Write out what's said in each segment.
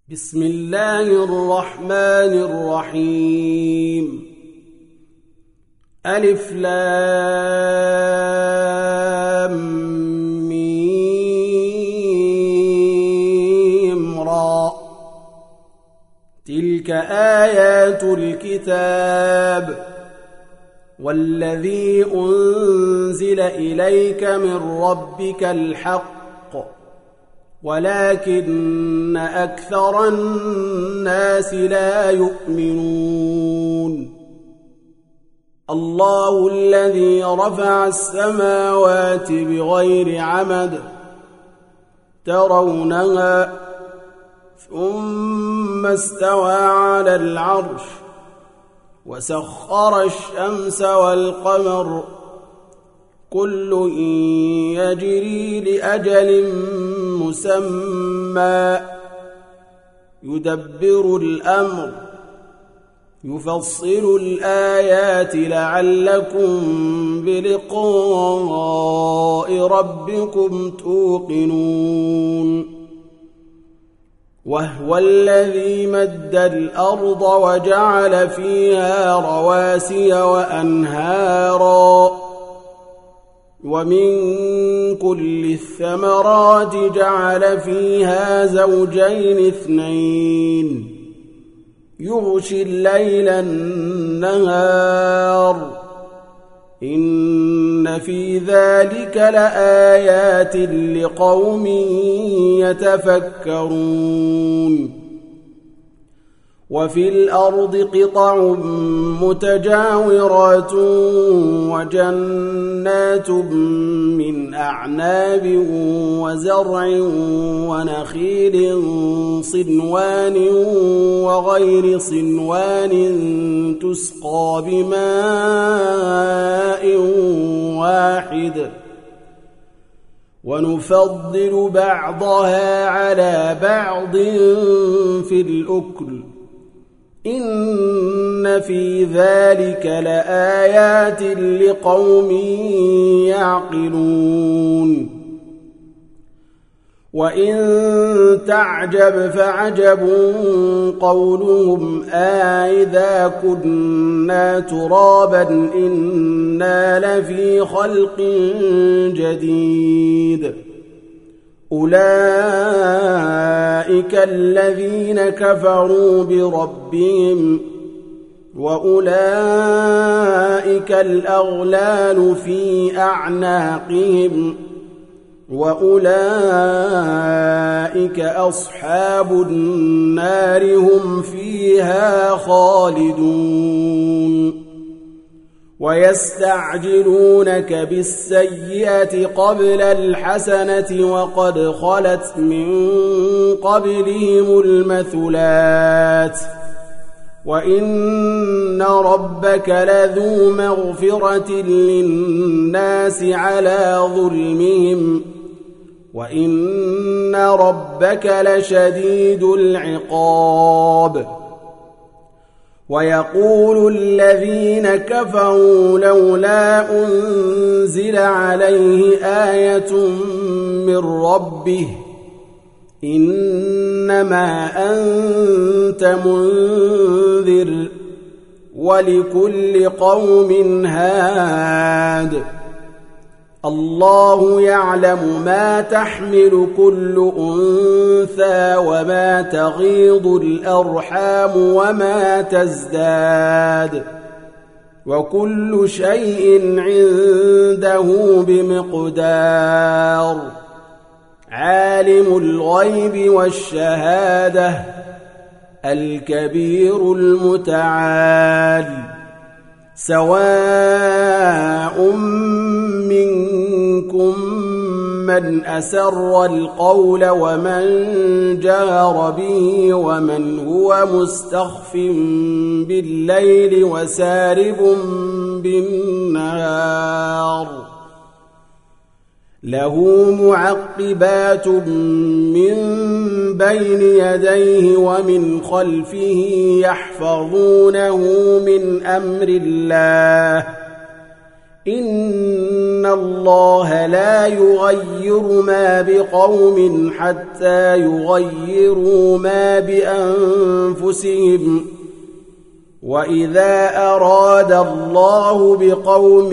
بسم الله الرحمن الرحيم ألف لام ميم را تلك آيات الكتاب والذي أنزل إليك من ربك الحق ولكن أكثر الناس لا يؤمنون الله الذي رفع السماوات بغير عمد ترونها ثم استوى على العرش وسخر الشمس والقمر كل يجري لأجل مسمى يدبر الأمر يفصل الآيات لعلكم بلقاء ربكم توقنون وهو الذي مد الأرض وجعل فيها رواسي وأنهارا ومن كل الثمرات جعل فيها زوجين اثنين يغشي الليل النهار إن في ذلك لآيات لقوم يتفكرون وفي الأرض قطع متجاورات وجنات من أعناب وزرع ونخيل صنوان وغير صنوان تسقى بماء واحد ونفضل بعضها على بعض في الأكل إن في ذلك لآيات لقوم يعقلون وإن تعجب فعجب قولهم أإذا كنا ترابا إنا لفي خلق جديد أولئك الذين كفروا بربهم وأولئك الأغلال في أعناقهم وأولئك أصحاب النار هم فيها خالدون ويستعجلونك بالسيئة قبل الحسنة وقد خلت من قبلهم المثلات وإن ربك لذو مغفرة للناس على ظلمهم وإن ربك لشديد العقاب ويقول الذين كفروا لولا أنزل عليه آية من ربه إنما أنت منذر ولكل قوم هاد الله يعلم ما تحمل كل أنثى وما تغيض الأرحام وما تزداد وكل شيء عنده بمقدار عالم الغيب والشهادة الكبير المتعال سواء منكم من أسر القول ومن جهر به ومن هو مستخف بالليل وسارب بالنهار له معقبات من بين يديه ومن خلفه يحفظونه من أمر الله إن الله لا يغير ما بقوم حتى يغيروا ما بأنفسهم وإذا أراد الله بقوم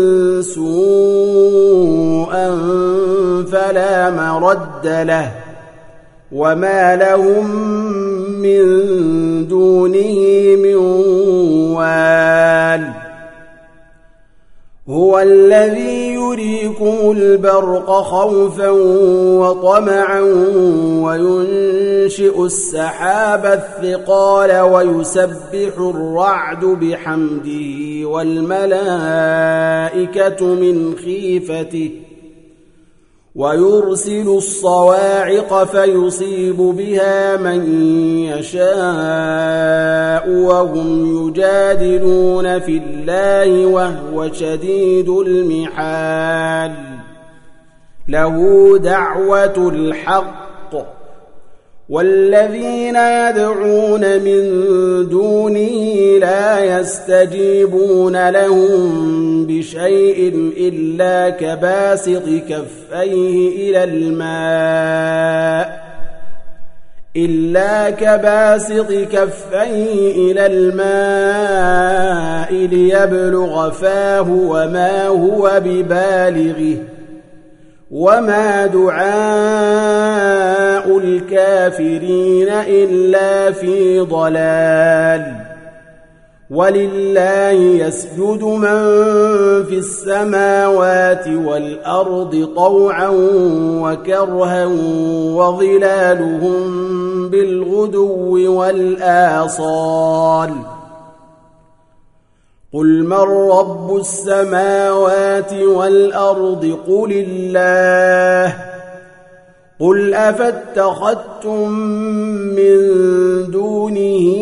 سوءا فلا مرد له وما لهم من دونه من وال هو الذي يريكم البرق خوفا وطمعا وينشئ السحاب الثقال ويسبح الرعد بحمده والملائكة من خيفته ويرسل الصواعق فيصيب بها من يشاء وهم يجادلون في الله وهو شديد المحال له دعوة الحق والذين يدعون من دونه لا يستجيبون لهم بشيء إلا كباسط كفيه إلى الماء ليبلغ فاه وما هو ببالغه وما دعاء الكافرين إلا في ضلال ولله يسجد من في السماوات والأرض طوعا وكرها وظلالهم بالغدو والآصال قل من رب السماوات والأرض قل الله قل أفاتخذتم من دونه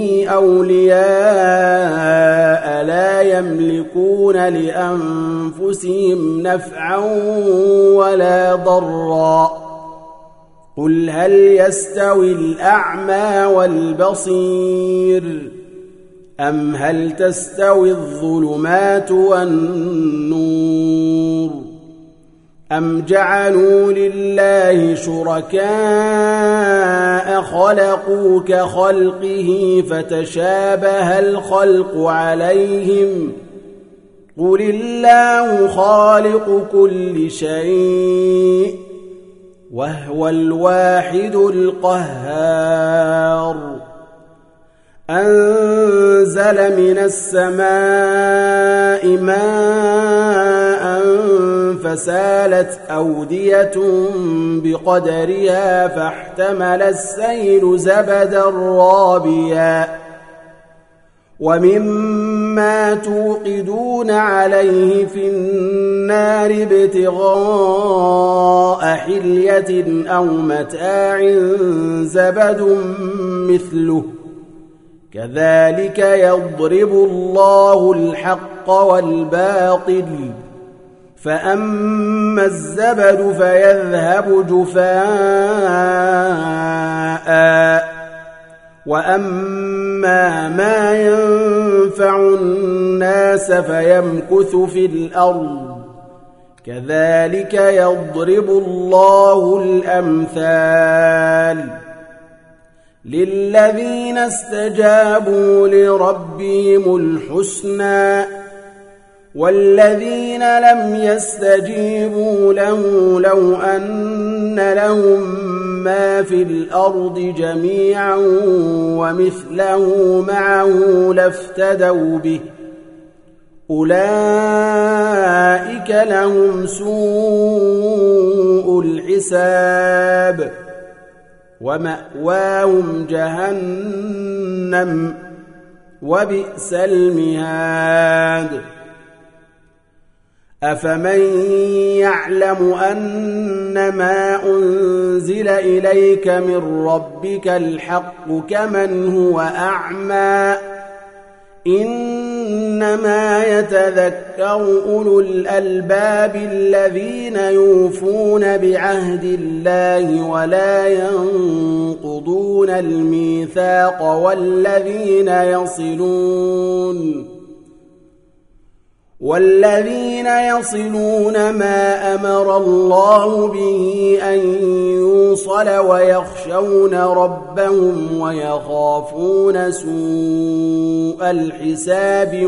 أولياء لا يملكون لأنفسهم نفعا ولا ضرا قل هل يستوي الأعمى والبصير أم هل تستوي الظلمات والنور أم جعلوا لله شركاء خلقوا كخلقه فتشابه الخلق عليهم قل الله خالق كل شيء وهو الواحد القهار أنزل من السماء ماء فسالت أودية بقدرها فاحتمل السيل زبدا رابيا ومما توقدون عليه في النار ابتغاء حلية أو متاع زبد مثله كذلك يضرب الله الحق والباطل فأما الزبد فيذهب جفاء وأما ما ينفع الناس فيمكث في الأرض كذلك يضرب الله الأمثال للذين استجابوا لربهم الحسنى والذين لم يستجيبوا له لو أن لهم ما في الأرض جميعا ومثله معه لافتدوا به أولئك لهم سوء الحساب ومأواهم جهنم وبئس المهاد أفمن يعلم أنما أنزل إليك من ربك الحق كمن هو أعمى إنما يتذكر أولو الألباب الذين يوفون بعهد الله ولا ينقضون الميثاق والذين والذين يصلون ما أمر الله به أن يوصل ويخشون ربهم ويخافون سوء الحساب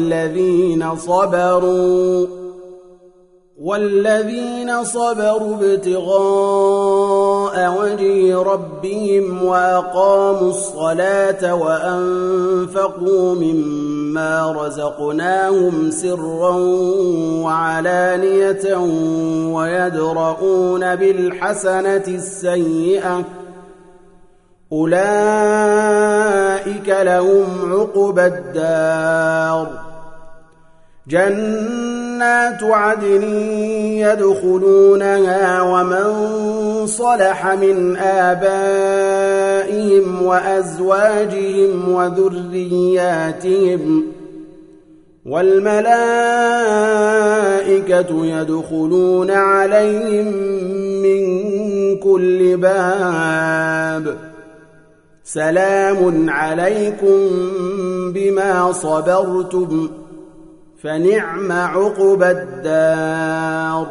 والذين صبروا ابتغاء وجه ربهم وأقاموا الصلاة وأنفقوا مما رزقناهم سرا وعلانية ويدرؤون بالحسنة السيئة أولئك لهم عقبى الدار جنات عدن يدخلونها ومن صلح من آبائهم وأزواجهم وذرياتهم والملائكة يدخلون عليهم من كل باب سلام عليكم بما صبرتم فنعم عقبى الدار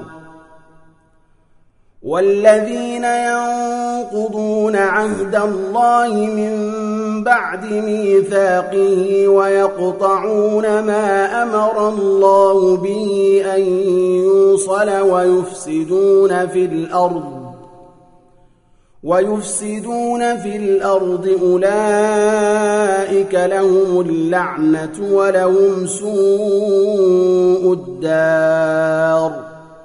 والذين ينقضون عهد الله من بعد ميثاقه ويقطعون ما أمر الله به أن يوصل ويفسدون في الأرض أولئك لهم اللعنة ولهم سوء الدار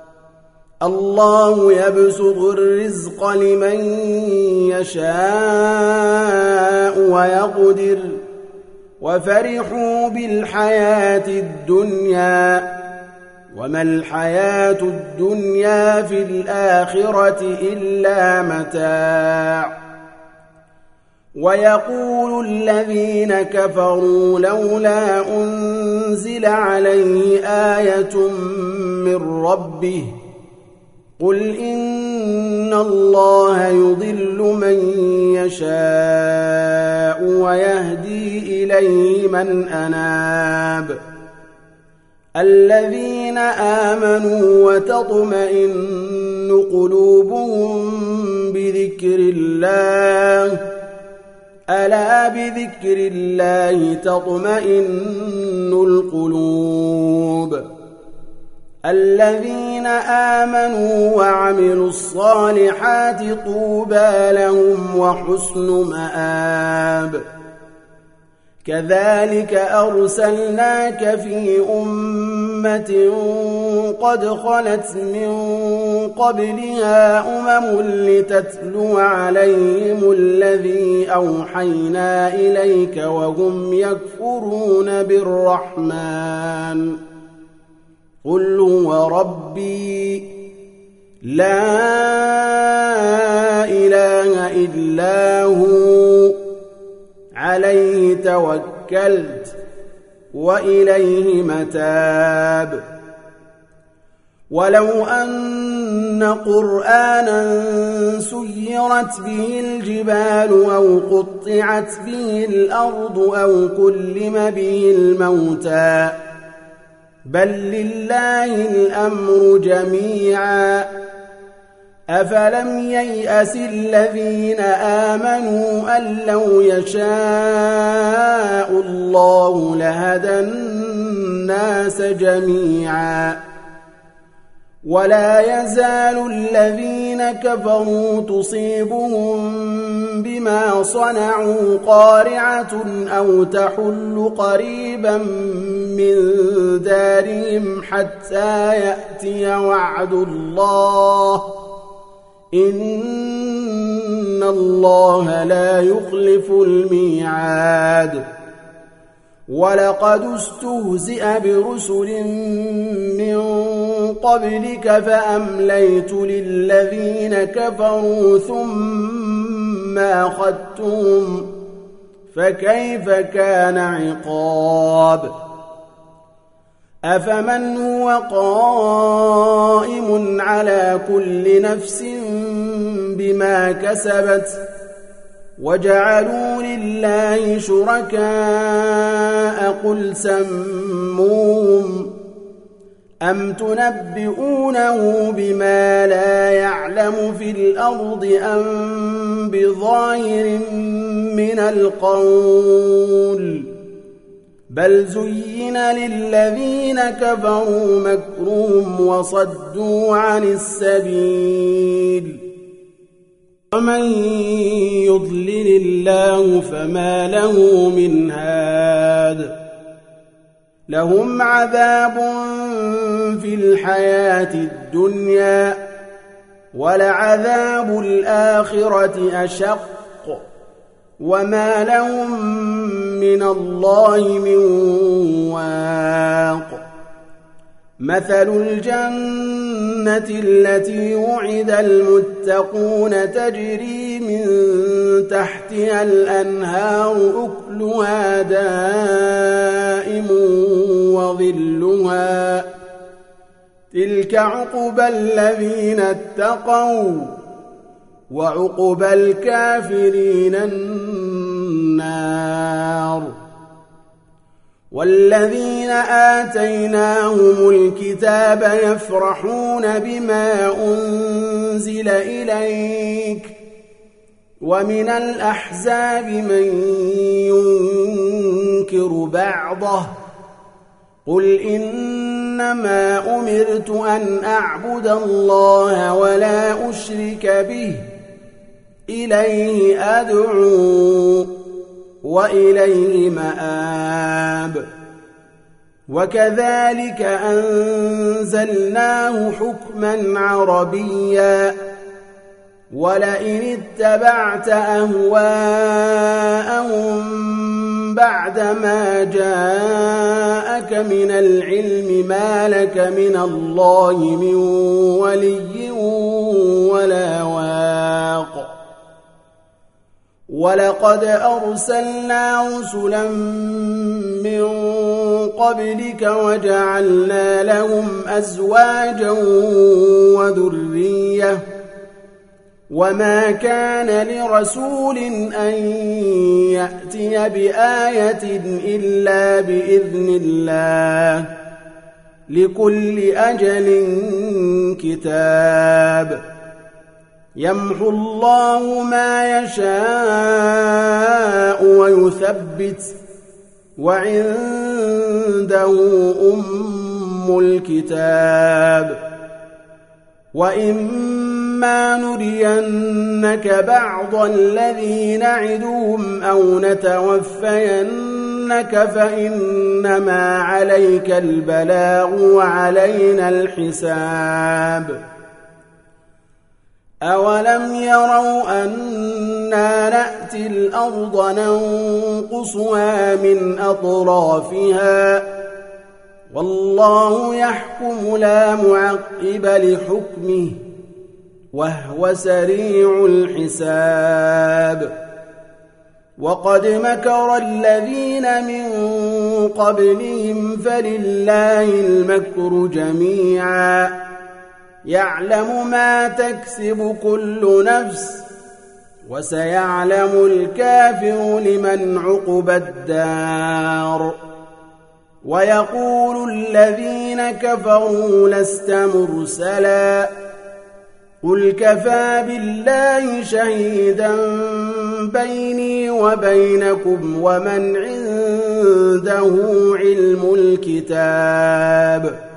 الله يبسط الرزق لمن يشاء ويقدر وفرحوا بالحياة الدنيا وما الحياة الدنيا في الآخرة إلا متاع ويقول الذين كفروا لولا أنزل عليه آية من ربه قل إن الله يضل من يشاء ويهدي إليه من أناب الذين آمنوا وتطمئن قلوبهم بذكر الله ألا بذكر الله تطمئن القلوب الذين آمنوا وعملوا الصالحات طوبى لهم وحسن مآب كذلك أرسلناك في أمة قد خلت من قبلها لتتلو عليهم الذي أوحينا إليك وهم يكفرون بالرحمن قل هو ربي لا إله إلا هو عليه توكلت وإليه متاب ولو أن قرآنا سيرت به الجبال أو قطعت به الأرض أو كلم به الموتى بل لله الأمر جميعا أفلم ييأس الذين آمنوا أن لو يشاء الله لهدى الناس جميعا ولا يزال الذين كفروا تصيبهم بما صنعوا قارعة أو تحل قريبا من دارهم حتى يأتي وعد الله إن الله لا يخلف الميعاد ولقد استهزئ برسل من قبلك فأمليت للذين كفروا ثم أخذتهم فكيف كان عقاب أفمن هو قائم على كل نفس بما كسبت وجعلوا لله شركاء قل سموهم أَمْ تُنَبِّئُونَهُ بِمَا لَا يَعْلَمُ فِي الْأَرْضِ أَمْ بِظَاهِرٍ مِّنَ الْقَوْلِ بَلْ زُيِّنَ لِلَّذِينَ كَفَرُوا مَكْرُهُمْ وَصَدُّوا عَنِ السَّبِيلِ وَمَن يُضْلِلِ اللَّهُ فَمَا لَهُ مِنْ هَادٍ لَهُمْ عَذَابٌ في الحياة الدنيا ولعذاب الآخرة أشق وما لهم من الله من واق مثل الجنة التي وعد المتقون تجري من تحتها الأنهار أكلها دائم وظلها تلك عقبى الذين اتقوا وعقبى الكافرين النار والذين آتيناهم الكتاب يفرحون بما أنزل إليك ومن الأحزاب من ينكر بعضه قل إنما أمرت أن أعبد الله ولا أشرك به إليه أدعو وإليه مآب وكذلك أنزلناه حكما عربيا ولئن اتبعت أهواءهم بعدما جاءك من العلم ما لك من الله من ولي ولا واق ولقد أرسلنا رسلا من قبلك وجعلنا لهم أزواجا وذرية وما كان لرسول أن يأتي بآية إلا بإذن الله لكل أجل كتاب يمحو الله ما يشاء ويثبت وعنده أم الكتاب وإما نرينك بعض الذي نعدهم أو نتوفينك فإنما عليك البلاغ وعلينا الحساب أولم يروا أنا نأتي الأرض ننقصها من أطرافها والله يحكم لا معقب لحكمه وهو سريع الحساب وقد مكر الذين من قبلهم فلله المكر جميعا يعلم ما تكسب كل نفس وسيعلم الكافر لمن عقبى الدار ويقول الذين كفروا لست مرسلا قل كفى بالله شهيدا بيني وبينكم ومن عنده علم الكتاب